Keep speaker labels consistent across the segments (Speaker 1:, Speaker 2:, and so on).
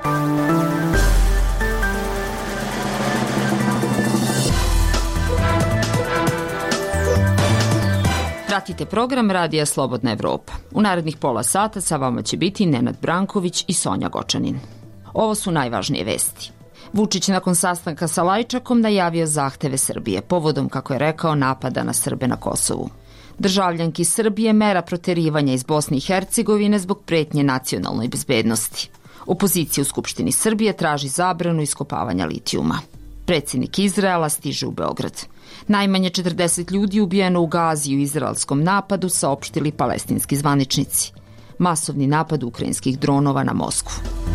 Speaker 1: Pratite program Radija Slobodna Evropa. U narednih pola sata sa vama će biti Nenad Branković i Sonja Gočanin. Ovo su najvažnije vesti. Vučić nakon sastanka sa Lajčakom najavio zahteve Srbije povodom, kako je rekao, napada na Srbe na Kosovu. Državljanki Srbije mera proterivanja iz Bosne i Hercegovine zbog pretnje nacionalnoj bezbednosti. Opozicija u Skupštini Srbije traži zabranu iskopavanja litijuma. Predsjednik Izraela stiže u Beograd. Najmanje 40 ljudi ubijeno u Gazi u izraelskom napadu, saopštili palestinski zvaničnici. Masovni napad ukrajinskih dronova na Moskvu.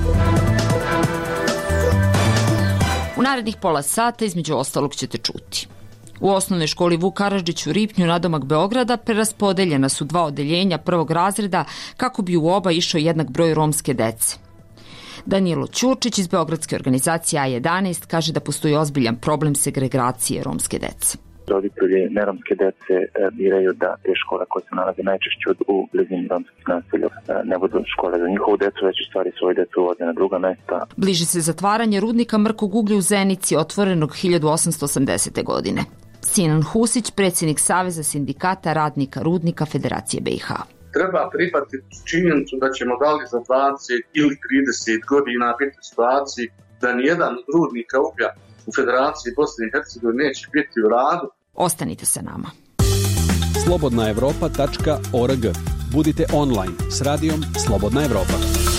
Speaker 1: U narednih pola sata između ostalog ćete čuti. U osnovnoj školi Vuk Karadžić u Ripnju nadomak Beograda preraspodeljena su 2 odeljenja prvog razreda kako bi u oba išao jednak broj romske dece. Danilo Ćurčić iz beogradske organizacije A11 kaže da postoji ozbiljan problem segregacije romske dece.
Speaker 2: Roditelji neromske dece biraju da te škole koje se nalaze najčešće u blizini romskih naselja ne budu škole za njihovu decu, već u stvari svoju decu vode na druga mesta.
Speaker 1: Bliži se zatvaranje rudnika mrkog uglja u Zenici, otvorenog 1880. godine. Sinan Husić, predsjednik Saveza sindikata radnika rudnika Federacije BiH.
Speaker 3: Treba prihvatiti činjenicu da ćemo da li za 20 ili 30 godina biti u situaciji da nijedan rudnika uglja u Federaciji Bosne i Hercegovine neće biti u radu.
Speaker 1: Ostanite sa nama.
Speaker 4: slobodnaevropa.org. Budite online s radijom Slobodna Evropa.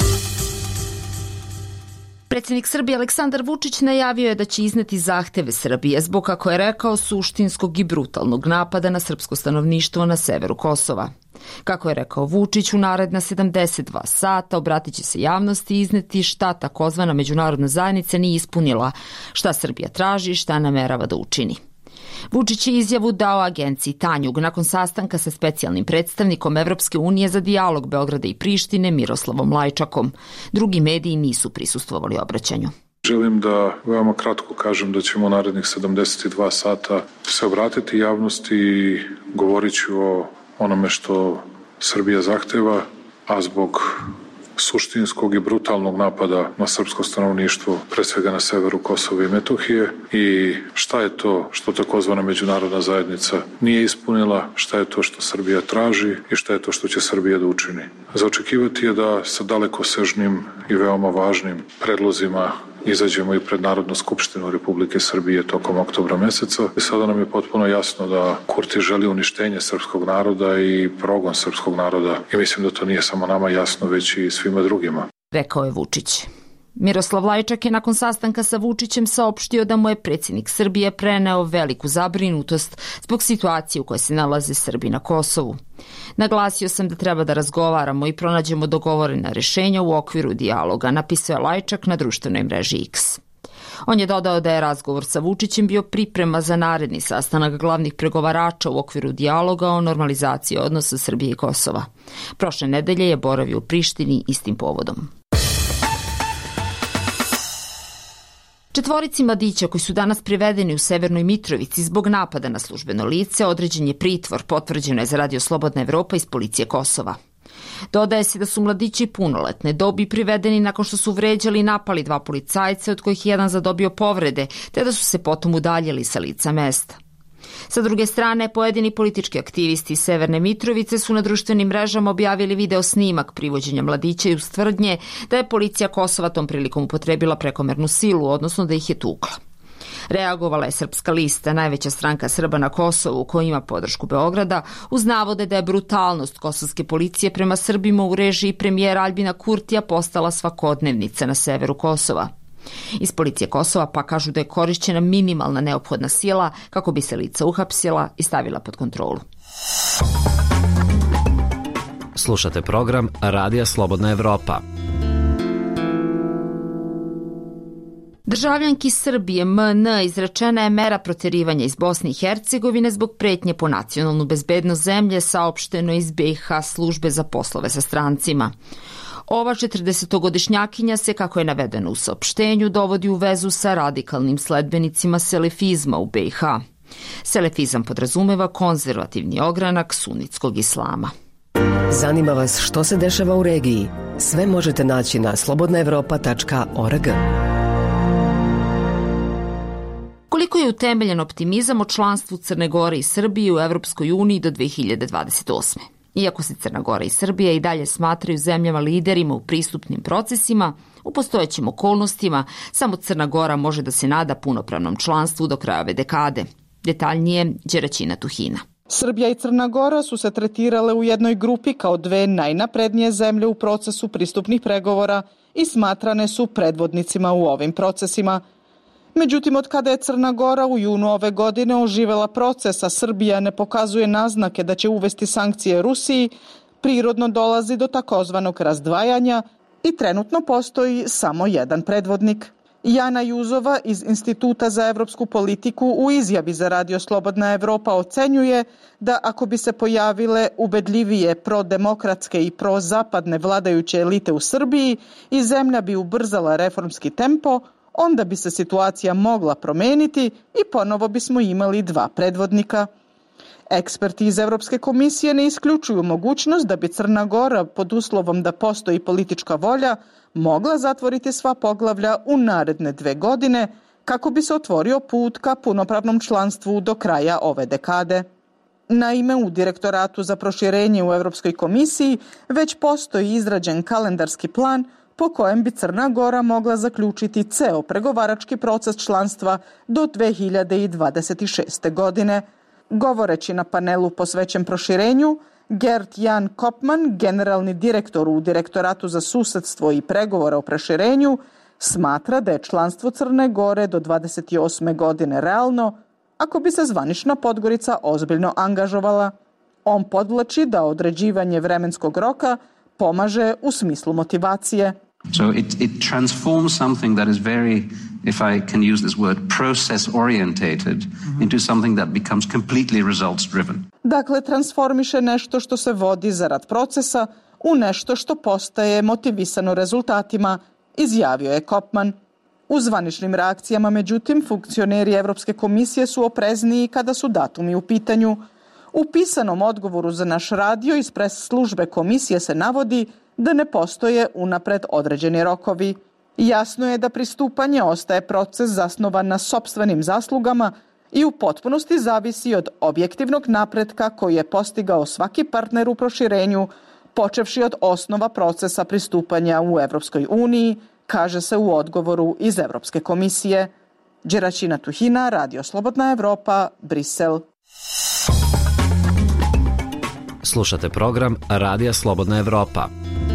Speaker 1: Predsjednik Srbije Aleksandar Vučić najavio je da će izneti zahteve Srbije zbog, kako je rekao, suštinskog i brutalnog napada na srpsko stanovništvo na severu Kosova. Kako je rekao Vučić, u naredna 72 sata obratit će se javnosti i izneti šta takozvana međunarodna zajednica nije ispunila, šta Srbija traži i šta namerava da učini. Vučić je izjavu dao agenciji Tanjug nakon sastanka sa specijalnim predstavnikom Evropske unije za dijalog Beograda i Prištine Miroslavom Lajčakom. Drugi mediji nisu prisustvovali obraćanju.
Speaker 5: Želim da veoma kratko kažem da ćemo narednih 72 sata se obratiti javnosti i govorit ću o onome što Srbija zahteva, a zbog suštinskog i brutalnog napada na srpsko stanovništvo, pre svega na severu Kosova i Metohije, i šta je to što takozvana međunarodna zajednica nije ispunila, šta je to što Srbija traži i šta je to što će Srbija da učini. Za očekivati je da sa dalekosežnim i veoma važnim predlozima izađemo i pred Narodnu skupštinu Republike Srbije tokom oktobra meseca. I sada nam je potpuno jasno da Kurti želi uništenje srpskog naroda i progon srpskog naroda. I mislim da to nije samo nama jasno, već i svima drugima.
Speaker 1: Rekao je Vučić. Miroslav Lajčak je nakon sastanka sa Vučićem saopštio da mu je predsjednik Srbije preneo veliku zabrinutost zbog situacije u kojoj se nalaze Srbi na Kosovu. Naglasio sam da treba da razgovaramo i pronađemo dogovorena rješenja u okviru dijaloga, napisao je Lajčak na društvenoj mreži X. On je dodao da je razgovor sa Vučićem bio priprema za naredni sastanak glavnih pregovarača u okviru dijaloga o normalizaciji odnosa Srbije i Kosova. Prošle nedelje je boravio u Prištini istim povodom. 4 mladića koji su danas privedeni u Severnoj Mitrovici zbog napada na službeno lice određen je pritvor, potvrđeno je za Radio Slobodna Evropa iz policije Kosova. Dodaje se da su mladići punoletne dobi privedeni nakon što su vređali i napali 2 policajca, od kojih je jedan zadobio povrede, te da su se potom udaljili sa lica mesta. Sa druge strane, pojedini politički aktivisti iz Severne Mitrovice su na društvenim mrežama objavili video snimak privođenja mladića i ustvrdnje da je policija Kosova tom prilikom upotrebila prekomernu silu, odnosno da ih je tukla. Reagovala je Srpska lista, najveća stranka Srba na Kosovu koja ima podršku Beograda, uz navode da je brutalnost kosovske policije prema Srbima u režiji premijera Aljbina Kurtija postala svakodnevnica na severu Kosova. Iz policije Kosova pa kažu da je korišćena minimalna neophodna sila kako bi se lica uhapsila i stavila pod kontrolu.
Speaker 6: Slušate program Radija Slobodna Evropa.
Speaker 1: Državljanki Srbije MN izrečena je mera proterivanja iz Bosne i Hercegovine zbog pretnje po nacionalnu bezbednost zemlje, saopšteno iz BiH službe za poslove sa strancima. Ova 40-godišnjakinja se, kako je navedeno u saopštenju, dovodi u vezu sa radikalnim sledbenicima selefizma u BiH. Selefizam podrazumeva konzervativni ogranak sunitskog islama.
Speaker 7: Zanima vas što se dešava u regiji? Sve možete naći na slobodnaevropa.org.
Speaker 1: Koliko je utemeljen optimizam o članstvu Crne Gore i Srbije u Evropskoj uniji do 2028. Iako se Crna Gora i Srbija i dalje smatraju zemljama liderima u pristupnim procesima, u postojećim okolnostima samo Crna Gora može da se nada punopravnom članstvu do kraja ove dekade. Detaljnije, Đeraćina Tuhina.
Speaker 8: Srbija i Crna Gora su se tretirale u jednoj grupi kao dve najnaprednije zemlje u procesu pristupnih pregovora i smatrane su predvodnicima u ovim procesima. Međutim, od kada je Crna Gora u junu ove godine oživela proces, a Srbija ne pokazuje naznake da će uvesti sankcije Rusiji, prirodno dolazi do takozvanog razdvajanja i trenutno postoji samo jedan predvodnik. Jana Juzova iz Instituta za evropsku politiku u izjavi za Radio Slobodna Evropa ocenjuje da ako bi se pojavile ubedljivije prodemokratske i prozapadne vladajuće elite u Srbiji i zemlja bi ubrzala reformski tempo, onda bi se situacija mogla promeniti i ponovo bismo imali dva predvodnika. Eksperti iz Evropske komisije ne isključuju mogućnost da bi Crna Gora, pod uslovom da postoji politička volja, mogla zatvoriti sva poglavlja u naredne 2 godine kako bi se otvorio put ka punopravnom članstvu do kraja ove dekade. Naime, u Direktoratu za proširenje u Evropskoj komisiji već postoji izrađen kalendarski plan po kojem bi Crna Gora mogla zaključiti ceo pregovarački proces članstva do 2026. godine. Govoreći na panelu posvećen proširenju, Gert Jan Kopman, generalni direktor u Direktoratu za susedstvo i pregovore o proširenju, smatra da je članstvo Crne Gore do 28. godine realno, ako bi se zvanična Podgorica ozbiljno angažovala. On podvlači da određivanje vremenskog roka pomaže u smislu motivacije.
Speaker 9: So it transforms something that is very, if I can use this word, process orientated into something that becomes completely results driven.
Speaker 8: Dakle, transformiše nešto što se vodi zarad procesa u nešto što postaje motivisano rezultatima, izjavio je Kopman. U zvaničnim reakcijama, međutim, funkcioneri Evropske komisije su oprezniji kada su datumi u pitanju. U pisanom odgovoru za naš radio iz pres službe komisije se navodi da ne postoje unapred određeni rokovi. Jasno je da pristupanje ostaje proces zasnovan na sopstvenim zaslugama i u potpunosti zavisi od objektivnog napretka koji je postigao svaki partner u proširenju, počevši od osnova procesa pristupanja u Evropskoj uniji, kaže se u odgovoru iz Evropske komisije. Đeraćina Tuhina, Radio Slobodna Evropa, Brisel.
Speaker 6: Slušate program Radija Slobodna Evropa.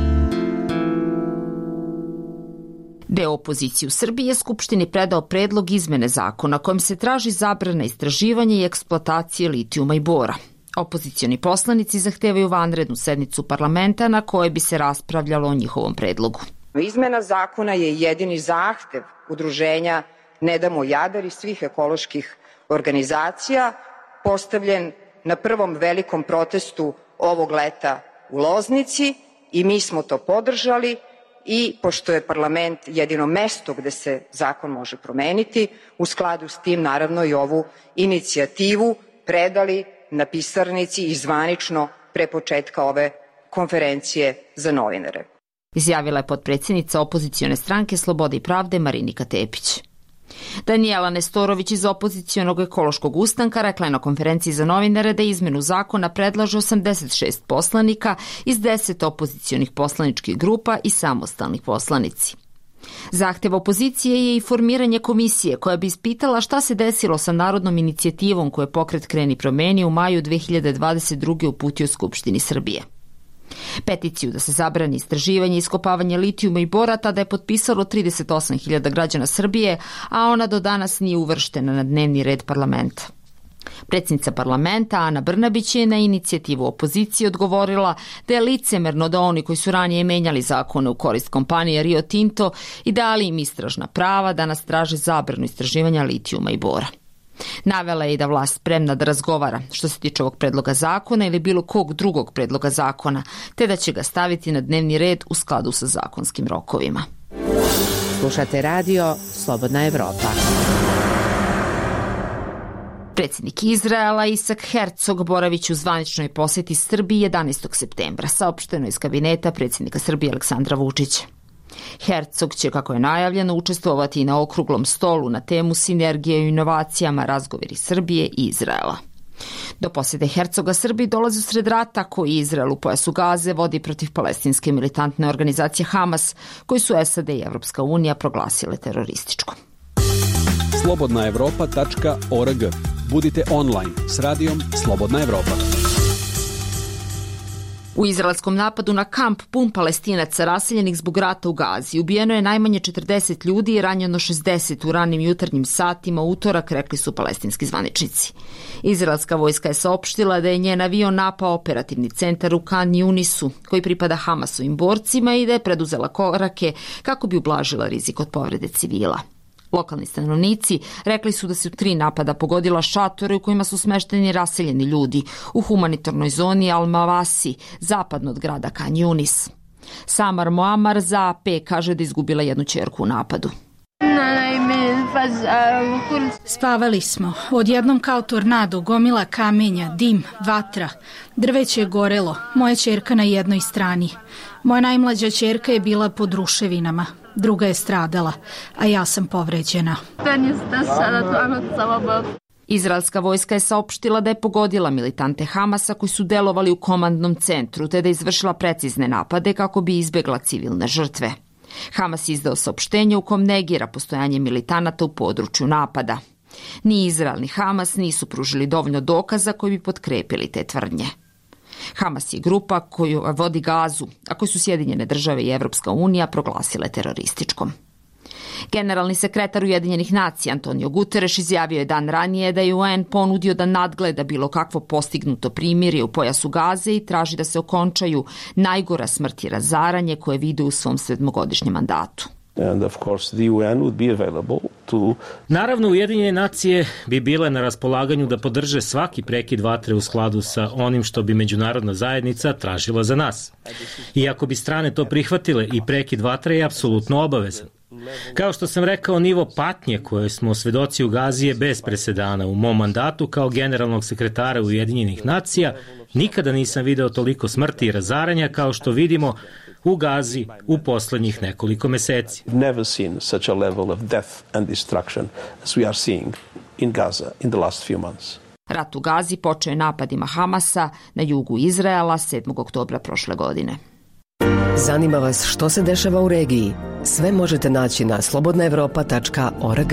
Speaker 1: Deo opozicije u Srbiji je Skupštini predao predlog izmene zakona kojim se traži zabrana istraživanja i eksploatacije litijuma i bora. Opozicioni poslanici zahtevaju vanrednu sednicu parlamenta na kojoj bi se raspravljalo o njihovom predlogu.
Speaker 10: Izmena zakona je jedini zahtev udruženja Ne damo Jadar i svih ekoloških organizacija, postavljen na prvom velikom protestu ovog leta u Loznici i mi smo to podržali i pošto je parlament jedino mesto gde se zakon može promeniti, u skladu s tim naravno i ovu inicijativu predali na pisarnici i zvanično pre početka ove konferencije za novinare.
Speaker 1: Izjavila je potpredsjednica opozicione stranke Slobode i pravde Marinika Tepić. Danijela Nestorović iz opozicionog ekološkog ustanka rekla je na konferenciji za novinare da izmenu zakona predlaže 86 poslanika iz 10 opozicionih poslaničkih grupa i samostalnih poslanici. Zahtev opozicije je i formiranje komisije koja bi ispitala šta se desilo sa narodnom inicijativom koju je pokret Kreni promeni u maju 2022. uputio Skupštini Srbije. Peticiju da se zabrani istraživanje i iskopavanje litijuma i bora tada je potpisalo 38.000 građana Srbije, a ona do danas nije uvrštena na dnevni red parlamenta. Predsjednica parlamenta Ana Brnabić je na inicijativu opozicije odgovorila da je licemerno da oni koji su ranije menjali zakone u korist kompanije Rio Tinto i dali im istražna prava danas traže zabranu istraživanja litijuma i bora. Navela je i da vlast spremna da razgovara što se tiče ovog predloga zakona ili bilo kog drugog predloga zakona, te da će ga staviti na dnevni red u skladu sa zakonskim rokovima.
Speaker 7: Slušate radio Slobodna Evropa.
Speaker 1: Predsjednik Izraela Isak Herzog boraviće u zvaničnoj posjeti Srbiji 11. septembra, saopšteno iz kabineta predsjednika Srbije Aleksandra Vučića. Herzog će, kako je najavljeno, učestvovati na okruglom stolu na temu sinergije i inovacijama, razgovori Srbije i Izraela. Do posjete Herzoga Srbiji dolazi usred rata koji Izrael u pojasu Gaze vodi protiv palestinske militantne organizacije Hamas, koju su SAD i Evropska unija proglasile terorističkom.
Speaker 4: slobodnaevropa.org. Budite online s radijom Slobodna Evropa.
Speaker 1: U izraelskom napadu na kamp pun Palestinaca raseljenih zbog rata u Gazi ubijeno je najmanje 40 ljudi i ranjeno 60 u ranim jutarnjim satima utorak, rekli su palestinski zvaničnici. Izraelska vojska je saopštila da je njen avion napao operativni centar u Kan Yunisu, koji pripada Hamasovim borcima, i da je preduzela korake kako bi ublažila rizik od povrede civila. Lokalni stanovnici rekli su da se u 3 napada pogodila šatore u kojima su smešteni raseljeni ljudi u humanitarnoj zoni Al-Mawasi, zapadno od grada Kan Yunis. Samar Moamar za AP kaže da izgubila jednu ćerku u napadu.
Speaker 11: Spavali smo. Odjednom kao tornado, gomila kamenja, dim, vatra. Drveće je gorelo. Moja ćerka na jednoj strani. Moja najmlađa ćerka je bila pod ruševinama. Druga je stradala, a ja sam povređena.
Speaker 1: Izraelska vojska je saopštila da je pogodila militante Hamasa koji su delovali u komandnom centru, te da je izvršila precizne napade kako bi izbjegla civilne žrtve. Hamas je izdao saopštenje u kom negira postojanje militanata u području napada. Ni Izrael ni Hamas nisu pružili dovoljno dokaza koji bi potkrepili te tvrdnje. Hamas je grupa koju vodi Gazu, a koju su Sjedinjene države i Evropska unija proglasile terorističkom. Generalni sekretar Ujedinjenih nacija Antonio Guterres izjavio je dan ranije da je UN ponudio da nadgleda bilo kakvo postignuto primirje u pojasu Gaze i traži da se okončaju najgora smrt i razaranje koje vide u svom 7-godišnjem mandatu.
Speaker 12: Naravno, Ujedinjene nacije bi bile na raspolaganju da podrže svaki prekid vatre u skladu sa onim što bi međunarodna zajednica tražila za nas. I ako bi strane to prihvatile, i prekid vatre je apsolutno obavezan. Kao što sam rekao, nivo patnje koje smo svedoci u Gazi je bez presedana. U mom mandatu kao generalnog sekretara Ujedinjenih nacija nikada nisam video toliko smrti i razaranja kao što vidimo u Gazi u poslednjih nekoliko meseci.
Speaker 13: Never seen such a level of death and destruction as we are seeing in Gaza in the last few months.
Speaker 1: Rat u Gazi počeo je napadima Hamasa na jugu Izraela 7. oktobra prošle godine.
Speaker 7: Zanima vas što se dešava u regiji? Sve možete naći na slobodnaevropa.org.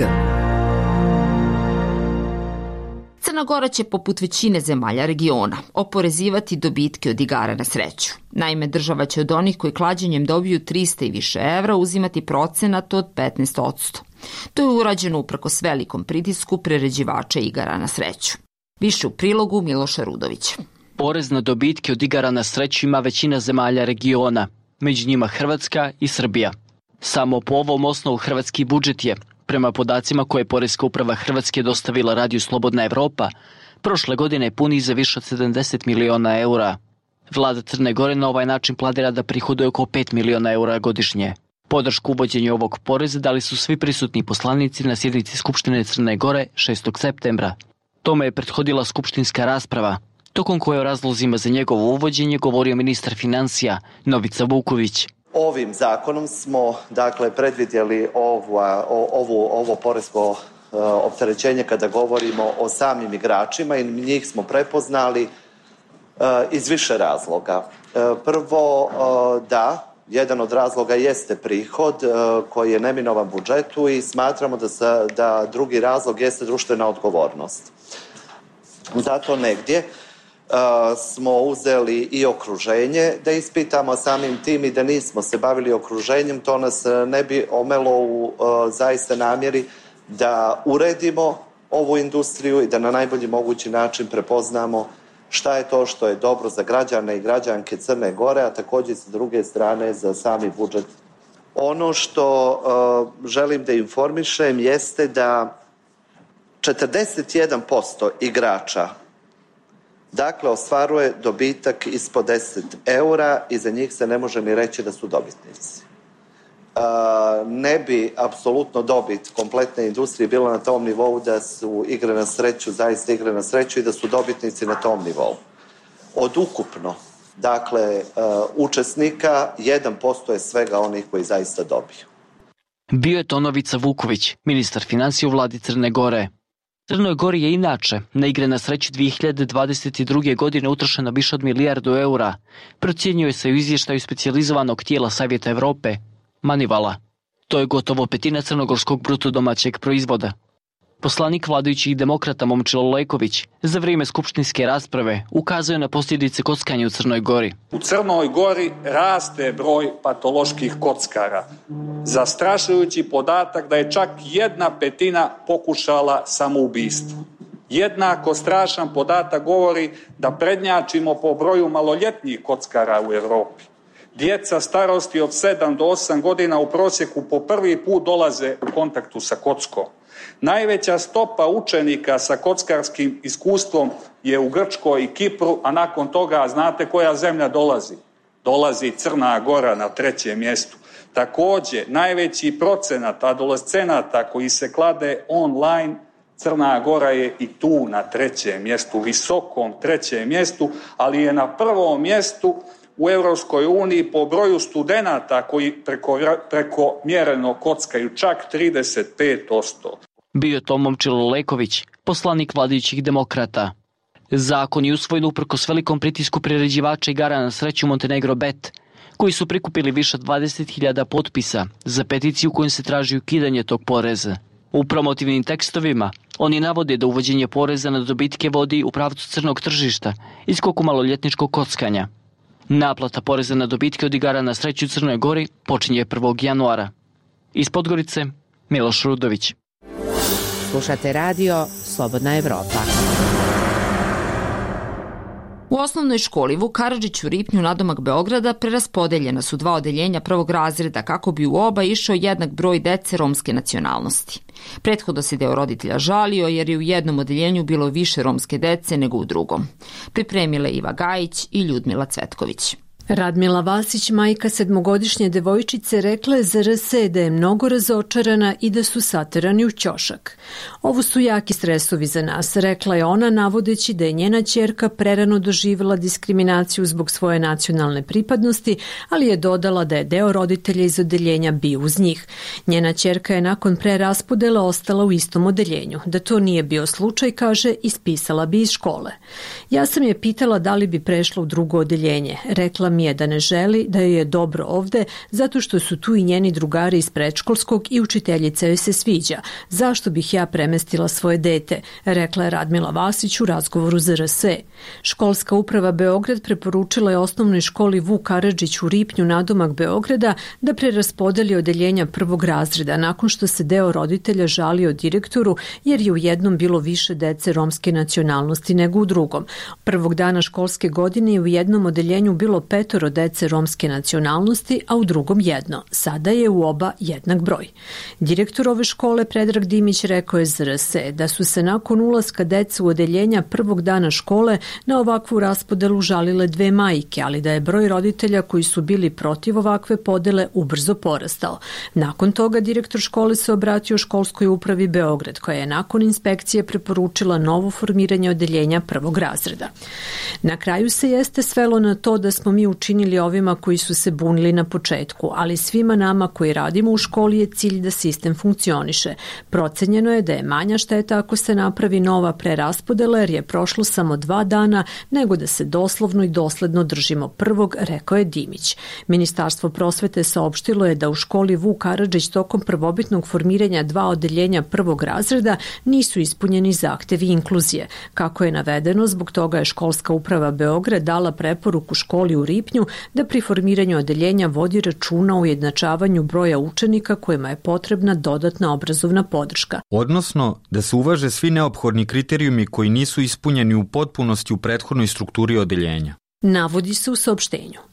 Speaker 1: Crna Gora će, poput većine zemalja regiona, oporezivati dobitke od igara na sreću. Naime, država će od onih koji klađenjem dobiju 300 i više evra uzimati procenat od 15%. To je urađeno uprkos velikom pritisku priređivača igara na sreću. Više u prilogu Miloša Rudovića.
Speaker 14: Porez na dobitke od igara na sreću ima većina zemalja regiona, među njima Hrvatska i Srbija. Samo po ovom osnovu hrvatski budžet je, prema podacima koje je Poreska uprava Hrvatske dostavila radiju Slobodna Evropa, prošle godine puni za više od 70 miliona eura. Vlada Crne Gore na ovaj način planira da prihoduje oko 5 miliona eura godišnje. Podršku uvođenju ovog poreza dali su svi prisutni poslanici na sjednici Skupštine Crne Gore 6. septembra. Tome je prethodila skupštinska rasprava, tokom koje o razlozima za njegovo uvođenje govorio ministar financija Novica Vuković.
Speaker 15: Ovim zakonom smo predvidjeli ovo poresko opterećenje kada govorimo o samim igračima i njih smo prepoznali iz više razloga. Prvo, jedan od razloga jeste prihod koji je neminovan budžetu i smatramo da drugi razlog jeste društvena odgovornost. Zato negdje smo uzeli i okruženje da ispitamo samim tim i da nismo se bavili okruženjem, to nas ne bi omelo u zaista namjeri da uredimo ovu industriju i da na najbolji mogući način prepoznamo šta je to što je dobro za građane i građanke Crne Gore, a također sa druge strane za sami budžet. Ono što želim da informišem jeste da 41% igrača ostvaruje dobitak ispod 10 eura i za njih se ne može ni reći da su dobitnici. ne bi apsolutno dobit kompletne industrije bila na tom nivou da su igre na sreću, zaista igre na sreću i da su dobitnici na tom nivou. Od ukupno, dakle, učesnika, 1% je svega onih koji zaista dobiju.
Speaker 14: Bio je to Novica Vuković, ministar financija u vladi Crne Gore. Crnoj Gori je inače na igre na sreću 2022. godine utrošeno više od milijardu eura, procjenjuje se u izvještaju specijalizovanog tijela Savjeta Evrope, Manivala. To je gotovo petina crnogorskog bruto domaćeg proizvoda. Poslanik vladajućih demokrata Momčilo Leković za vrijeme skupštinske rasprave ukazuje na posljedice kockanja u Crnoj Gori.
Speaker 16: U Crnoj Gori raste broj patoloških kockara. Zastrašujući podatak da je čak 1/5 pokušala samoubistvo. Jednako strašan podatak govori da prednjačimo po broju maloljetnih kockara u Europi. Djeca starosti od 7 do 8 godina u prosjeku po prvi put dolaze u kontaktu sa kockom. Najveća stopa učenika sa kockarskim iskustvom je u Grčkoj i Kipru, a nakon toga znate koja zemlja dolazi? Dolazi Crna Gora na 3. mjestu. Također, najveći procenat adolescenata koji se klade online, Crna Gora je i tu na 3. mjestu, visokom 3. mjestu, ali je na 1. mjestu u Europskoj uniji po broju studenata koji preko mjereno kockaju, čak 35%.
Speaker 14: Bio je to Momčilo Leković, poslanik vladajućih demokrata. Zakon je usvojen uprkos velikom pritisku priređivača igara na sreću Montenegro Bet, koji su prikupili više od 20.000 potpisa za peticiju kojom se traži ukidanje tog poreza. U promotivnim tekstovima oni navode da uvođenje poreza na dobitke vodi u pravcu crnog tržišta i skoku maloljetničkog kockanja. Naplata poreza na dobitke od igara na sreću u Crnoj Gori počinje 1. januara. Iz Podgorice, Miloš Rudović.
Speaker 17: Slušate radio Slobodna Evropa.
Speaker 1: U osnovnoj školi Vuk Karadžić u Ripnju nadomak Beograda preraspodeljena su 2 odeljenja prvog razreda kako bi u oba išao jednak broj dece romske nacionalnosti. Prethodno se deo roditelja žalio jer je u jednom odeljenju bilo više romske dece nego u drugom. Pripremile Iva Gajić i Ljudmila Cvetković.
Speaker 11: Radmila Vasić, majka 7-godišnje devojčice, rekla je za RS da je mnogo razočarana i da su saterani u ćošak. Ovo su jaki stresovi za nas, rekla je ona, navodeći da je njena ćerka prerano doživjela diskriminaciju zbog svoje nacionalne pripadnosti, ali je dodala da je deo roditelja iz odeljenja bio uz njih. Njena ćerka je nakon preraspodela ostala u istom odeljenju. Da to nije bio slučaj, kaže, ispisala bi iz škole. Ja sam je pitala da li bi prešla u drugo odeljenje. Rekla mi je da ne želi, da joj je dobro ovde, zato što su tu i njeni drugari iz predškolskog i učiteljica joj se sviđa. Zašto bih ja premestila svoje dete, rekla je Radmila Vasić u razgovoru za RS. Školska uprava Beograd preporučila je osnovnoj školi Vuk Karadžić u Ripnju nadomak Beograda da preraspodeli odeljenja prvog razreda nakon što se deo roditelja žalio direktoru jer je u jednom bilo više dece romske nacionalnosti nego u drugom. Prvog dana školske godine je u jednom odeljenju bilo 5 dece romske nacionalnosti, a u drugom 1. Sada je u oba jednak broj. Direktor ove škole Predrag Dimić rekao je za RS da su se nakon ulaska dece u odeljenja prvog dana škole na ovakvu raspodelu žalile 2 majke, ali da je broj roditelja koji su bili protiv ovakve podele ubrzo porastao. Nakon toga direktor škole se obratio školskoj upravi Beograd, koja je nakon inspekcije preporučila novo formiranje odeljenja prvog razreda. Na kraju se jeste svelo na to da smo mi učinili ovima koji su se bunili na početku, ali svima nama koji radimo u školi je cilj da sistem funkcioniše. Procenjeno je da je manja šteta ako se napravi nova preraspodela jer je prošlo samo 2 dana nego da se doslovno i dosledno držimo prvog, rekao je Dimić. Ministarstvo prosvete saopštilo je da u školi Vuk Karadžić tokom prvobitnog formiranja 2 odeljenja prvog razreda nisu ispunjeni zahtevi inkluzije. Kako je navedeno, zbog toga je školska uprava Beograd dala preporuku školi u Ripnju da pri formiranju odeljenja vodi računa o ujednačavanju broja učenika kojima je potrebna dodatna obrazovna podrška.
Speaker 18: Odnosno, da se uvaže svi neophodni kriterijumi koji nisu ispunjeni u potpunosti u prethodnoj strukturi odeljenja.
Speaker 11: Navodi se u saopštenju.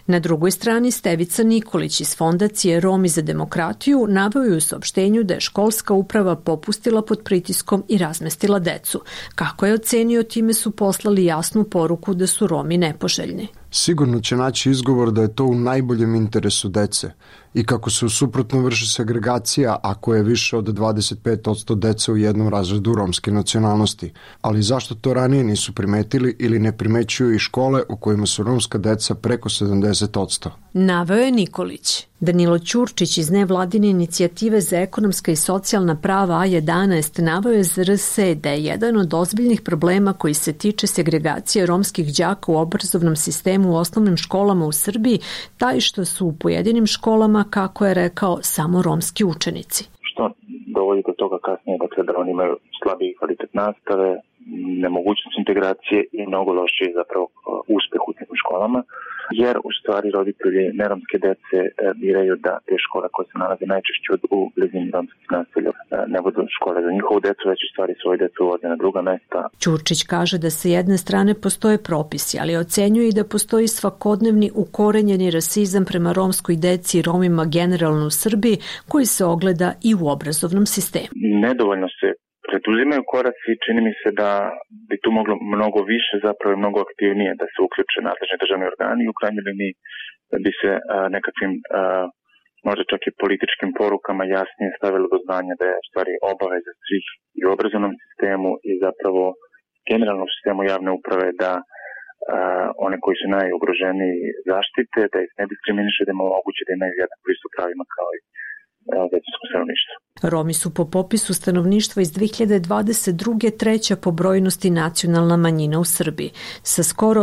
Speaker 19: Na drugoj strani Stevica Nikolić iz fondacije Romi za demokratiju naveo je u saopštenju da je školska uprava popustila pod pritiskom i razmestila decu. Kako je ocenio, time su poslali jasnu poruku da su Romi nepoželjni.
Speaker 20: Sigurno će naći izgovor da je to u najboljem interesu dece i kako se u suprotno vrši segregacija ako je više od 25% dece u jednom razredu romske nacionalnosti. Ali zašto to ranije nisu primetili ili ne primećuju i škole u kojima su romska deca preko 70%?
Speaker 19: Naveo je Nikolić. Danilo Ćurčić iz nevladine inicijative za ekonomska i socijalna prava A11 naveo je ZRS da je jedan od ozbiljnih problema koji se tiče segregacije romskih đaka u obrazovnom sistemu u osnovnim školama u Srbiji taj što su u pojedinim školama, kako je rekao, samo romski učenici.
Speaker 2: Što dovodi do toga kasnije, dakle, da oni imaju slabiji kvalitet nastave, nemogućnost integracije i mnogo lošiji zapravo uspeh u tim školama, jer u stvari roditelji neromske dece biraju da te škole koje se nalaze najčešće u blizini romskih naselja ne budu škole za njihovu decu, već u stvari svoju decu uvode na druga mesta.
Speaker 19: Ćurčić kaže da sa jedne strane postoje propisi, ali ocenjuje i da postoji svakodnevni ukorenjeni rasizam prema romskoj deci i Romima generalno u Srbiji, koji se ogleda i u obrazovnom sistemu.
Speaker 2: Nedovoljno se preduzimaju koraci, čini mi se da bi tu moglo mnogo više, zapravo mnogo aktivnije da se uključe nadležni državni organi i u krajnjoj liniji da bi se nekakvim možda čak i političkim porukama jasnije stavilo do znanja da je stvari obaveza svih i u obrazovnom sistemu i zapravo generalno u sistemu javne uprave da one koji su najugroženiji zaštite, da ih ne diskriminiše, da im omoguće da imaju jednak pristup pravima kao i većinsko stanovništvo.
Speaker 19: Romi su po popisu stanovništva iz 2022. treća po brojnosti nacionalna manjina u Srbiji, sa skoro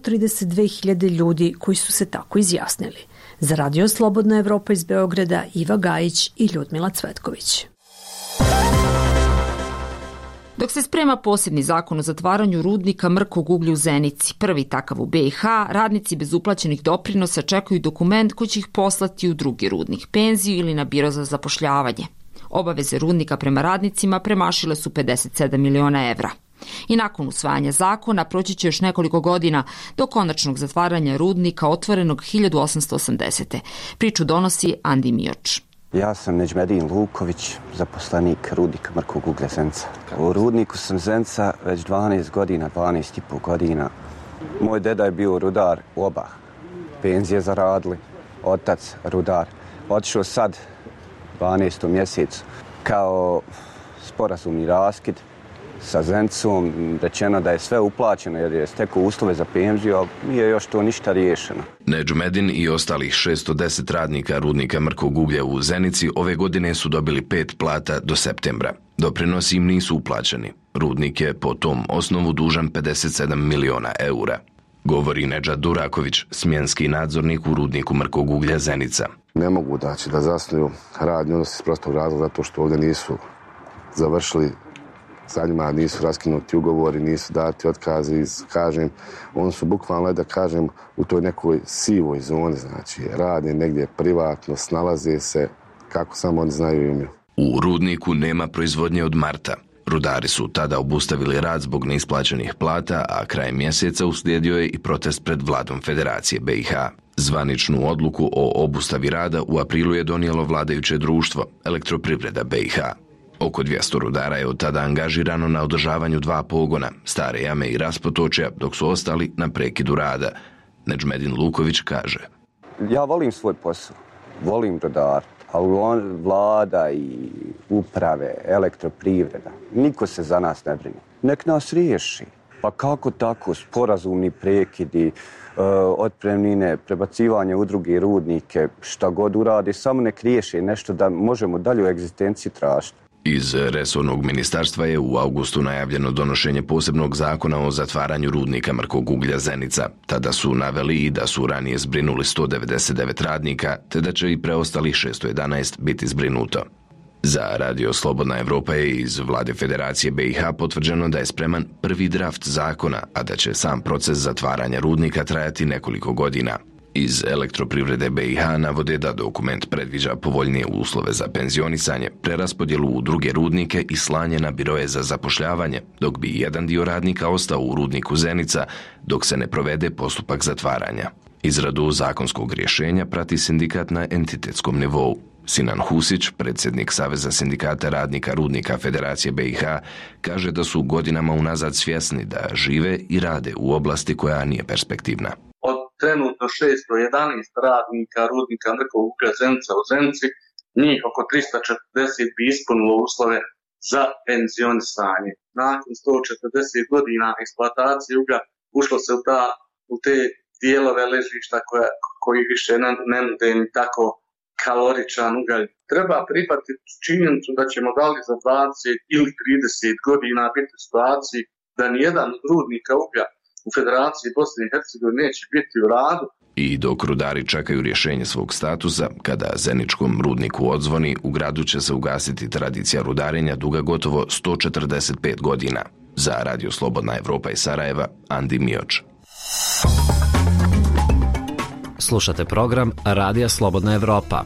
Speaker 19: 132.000 ljudi koji su se tako izjasnili. Za Radio Slobodna Evropa iz Beograda, Iva Gajić i Ljudmila Cvetković.
Speaker 1: Dok se sprema posebni zakon o zatvaranju rudnika mrkog uglja u Zenici, prvi takav u BiH, radnici bez uplaćenih doprinosa čekaju dokument koji će ih poslati u drugi rudnik, penziju ili na biro za zapošljavanje. Obaveze rudnika prema radnicima premašile su 57 miliona evra. I nakon usvajanja zakona proći će još nekoliko godina do konačnog zatvaranja rudnika otvorenog 1880. Priču donosi Andi Mioč.
Speaker 21: Ja sam Neđmedin Luković, zaposlenik rudnika mrkog uglja Zenica. U rudniku sam Zenica već 12,5 godina. Moj deda je bio rudar u oba. Penzije zaradili, otac rudar. Otišao sad 12. mjesecu kao sporazumni raskid sa Zenicom. Rečeno da je sve uplaćeno jer je stekao uslove za penziju, ali nije još to ništa riješeno.
Speaker 22: Neđmedin i ostalih 610 radnika rudnika mrkog uglja u Zenici ove godine su dobili 5 plata do septembra. Doprinosi im nisu uplaćeni. Rudnik je po tom osnovu dužan 57 miliona eura. Govori Nedžad Duraković, smjenski nadzornik u rudniku mrkog uglja Zenica.
Speaker 23: Ne mogu da zasnuju radni odnos iz prostog razloga zato što ovdje nisu završili, sa njima nisu raskinuti ugovori, nisu dati otkazi, kažem, oni su bukvalno, da kažem, u toj nekoj sivoj zoni, znači rade negdje privatno, snalaze se kako samo oni znaju i umiju.
Speaker 22: U rudniku nema proizvodnje od marta. Rudari su tada obustavili rad zbog neisplaćenih plata, a krajem mjeseca uslijedio je i protest pred vladom Federacije BiH. Zvaničnu odluku o obustavi rada u aprilu je donijelo vladajuće društvo, Elektroprivreda BiH. Oko 200 rudara je od tada angažirano na održavanju 2 pogona, Stare jame i Raspotočja, dok su ostali na prekidu rada. Neđmedin Luković kaže.
Speaker 21: Ja volim svoj posao, volim rudar, ali vlada i uprave, Elektroprivreda, niko se za nas ne brine. Nek nas riješi. Pa kako tako, sporazumni prekidi, otpremnine, prebacivanje u druge rudnike, šta god uradi, samo nek riješi nešto da možemo dalje u egzistenciji tražiti.
Speaker 22: Iz resornog ministarstva je u augustu najavljeno donošenje posebnog zakona o zatvaranju rudnika mrkog uglja Zenica. Tada su naveli i da su ranije zbrinuli 199 radnika, te da će i preostalih 611 biti zbrinuto. Za Radio Slobodna Evropa je iz vlade Federacije BiH potvrđeno da je spreman prvi draft zakona, a da će sam proces zatvaranja rudnika trajati nekoliko godina. Iz Elektroprivrede BiH navode da dokument predviđa povoljnije uslove za penzionisanje, preraspodjelu u druge rudnike i slanje na biroje za zapošljavanje, dok bi jedan dio radnika ostao u rudniku Zenica dok se ne provede postupak zatvaranja. Izradu zakonskog rješenja prati sindikat na entitetskom nivou. Sinan Husić, predsjednik Saveza sindikata radnika Rudnika Federacije BiH, kaže da su godinama unazad svjesni da žive i rade u oblasti koja nije perspektivna.
Speaker 3: Od trenutno 611 radnika Rudnika mrkog uglja Zenica u Zenici, njih oko 340 bi ispunilo uslove za penzionisanje. Nakon 140 godina eksploatacije uglja ušlo se u te dijelove ležišta koji više ne nude ni tako kaloričan ugalj. Treba prihvatiti činjenicu da ćemo da li za 20 ili 30 godina biti u situaciji da nijedan od rudnika uglja u Federaciji Bosne i Hercegovine neće biti u radu.
Speaker 22: I dok rudari čekaju rješenje svog statusa, kada zeničkom rudniku odzvoni, u gradu će se ugasiti tradicija rudarenja duga gotovo 145 godina. Za Radio Slobodna Evropa iz Sarajeva, Andi Mioč.
Speaker 6: Slušate program Radija Slobodna Evropa.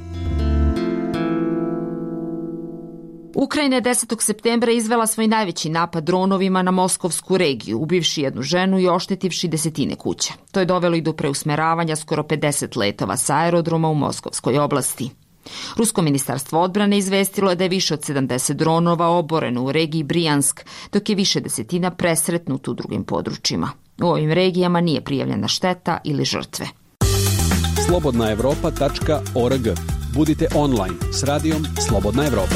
Speaker 1: Ukrajina je 10. septembra izvela svoj najveći napad dronovima na moskovsku regiju, ubivši jednu ženu i oštetivši desetine kuća. To je dovelo i do preusmeravanja skoro 50 letova sa aerodroma u Moskovskoj oblasti. Rusko ministarstvo odbrane izvestilo je da je više od 70 dronova oboreno u regiji Brijansk, dok je više desetina presretnuto u drugim područjima. U ovim regijama nije prijavljena šteta ili žrtve.
Speaker 4: slobodnaevropa.org. Budite online s radijom Slobodna Evropa.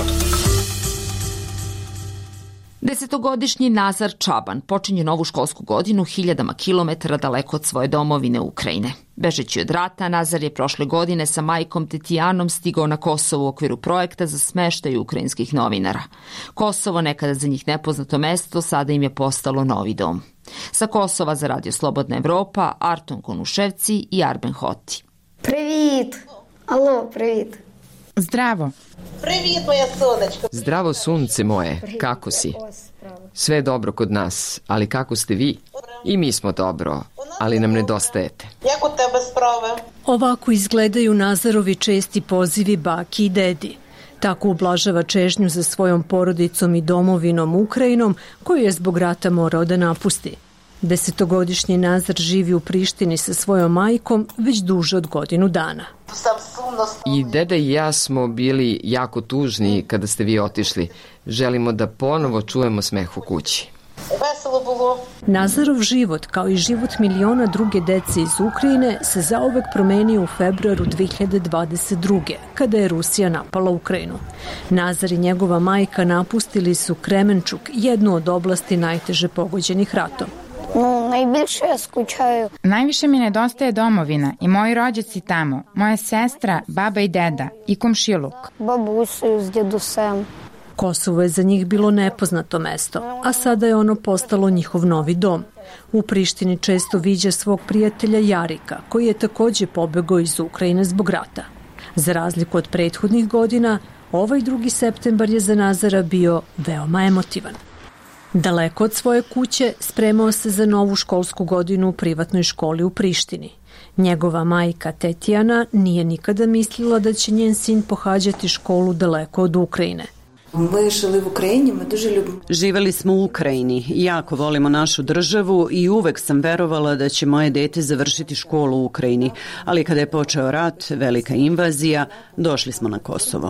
Speaker 1: Desetogodišnji Nazar Čaban počinje novu školsku godinu hiljadama kilometara daleko od svoje domovine Ukrajine. Bežeći od rata, Nazar je prošle godine sa majkom Tetijanom stigao na Kosovo u okviru projekta za smeštaj ukrajinskih novinara. Kosovo, nekada za njih nepoznato mesto, sada im je postalo novi dom. Sa Kosova za Radio Slobodna Evropa, Arton Konuševci i Arben Hoti.
Speaker 5: Привіт! Алло, привіт!
Speaker 9: Zdravo.
Speaker 5: Привіт, moja sonečko.
Speaker 24: Zdravo, sunce moje, kako si? Sve dobro kod nas, ali kako ste vi? I mi smo dobro, ali nam nedostajete.
Speaker 5: Jak u tebe sprave?
Speaker 19: Ovako izgledaju Nazarovi česti pozivi baki i dedi. Tako ublažava čežnju za svojom porodicom i domovinom Ukrajinom, koju je zbog rata morao da napusti. 10-godišnji Nazar živi u Prištini sa svojom majkom već duže od godinu dana.
Speaker 24: I deda i ja smo bili jako tužni kada ste vi otišli. Želimo da ponovo čujemo smeh u kući.
Speaker 19: Nazarov život, kao i život miliona druge dece iz Ukrajine, se zauvek promenio u februaru 2022. kada je Rusija napala Ukrajinu. Nazar i njegova majka napustili su Kremenčuk, jednu od oblasti najteže pogođenih ratom.
Speaker 5: Najviše ja skučaju.
Speaker 9: Najviše mi nedostaje domovina i moji rođaci tamo, moja sestra, baba i deda i komšiluk.
Speaker 5: Babusu s djedusem.
Speaker 19: Kosovo je za njih bilo nepoznato mesto, a sada je ono postalo njihov novi dom. U Prištini često viđa svog prijatelja Jarika, koji je takođe pobegao iz Ukrajine zbog rata. Za razliku od prethodnih godina, ovaj 2. septembar je za Nazara bio veoma emotivan. Daleko od svoje kuće spremao se za novu školsku godinu u privatnoj školi u Prištini. Njegova majka Tetijana nije nikada mislila da će njen sin pohađati školu daleko od Ukrajine.
Speaker 25: Živeli smo u Ukrajini, jako volimo našu državu i uvek sam verovala da će moje dete završiti školu u Ukrajini, ali kada je počeo rat, velika invazija, došli smo na Kosovo.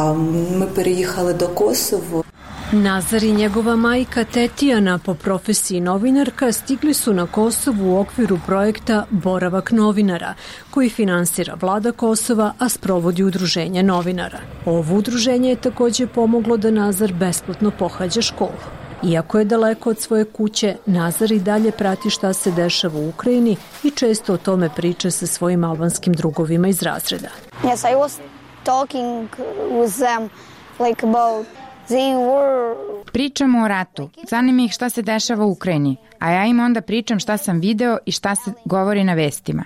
Speaker 19: Nazar i njegova majka Tetijana, po profesiji novinarka, stigli su na Kosovu u okviru projekta Boravak novinara, koji finansira vlada Kosova, a sprovodi udruženje novinara. Ovo udruženje je takođe pomoglo da Nazar besplatno pohađa školu. Iako je daleko od svoje kuće, Nazar i dalje prati šta se dešava u Ukrajini i često o tome priča sa svojim albanskim drugovima iz razreda.
Speaker 5: Yes, I was talking with them like about
Speaker 9: Pričamo o ratu, zanima ih šta se dešava u Ukrajini, a ja im onda pričam šta sam video i šta se govori na vestima.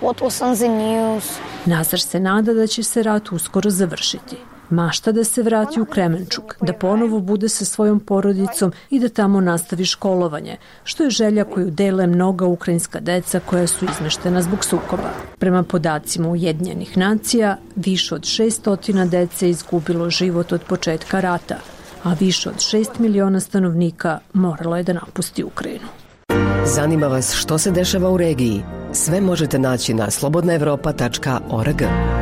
Speaker 19: Nazar se nada da će se rat uskoro završiti. Mašta da se vrati u Kremenčuk, da ponovo bude sa svojom porodicom i da tamo nastavi školovanje, što je želja koju dele mnoga ukrajinska deca koja su izmeštena zbog sukoba. Prema podacima Ujedinjenih nacija, više od 600 dece izgubilo život od početka rata, a više od 6 miliona stanovnika moralo je da napusti Ukrajinu.
Speaker 7: Zanima vas što se dešava u regiji? Sve možete naći na slobodnaevropa.org.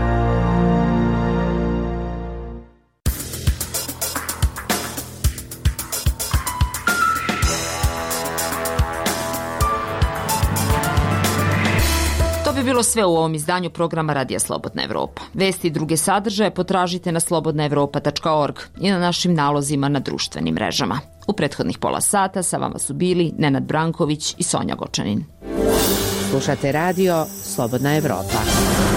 Speaker 1: To bi bilo sve u ovom izdanju programa Radija Slobodna Evropa. Vesti i druge sadržaje potražite na slobodnaevropa.org i na našim nalozima na društvenim mrežama. U prethodnih pola sata sa vama su bili Nenad Branković i Sonja Gočanin.
Speaker 17: Slušate radio Slobodna Evropa.